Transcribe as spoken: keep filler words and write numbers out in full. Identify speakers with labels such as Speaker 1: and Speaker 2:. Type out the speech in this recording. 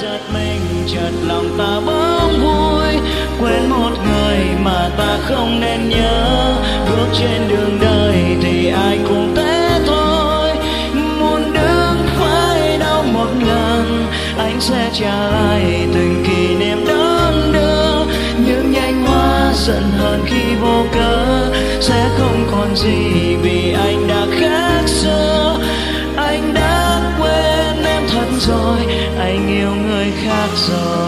Speaker 1: chợt mình chợt lòng ta bỗng vui, quên một người mà ta không nên nhớ. Bước trên đường đời thì ai cũng thế thôi, muốn đứng phải đau một lần anh sẽ trả lại từng kỷ niệm đón đưa. Nhưng nhanh hoa giận hờn khi vô cớ sẽ không còn gì vì anh đã khác xưa. Anh đã quên em thật rồi, anh yêu người khác rồi.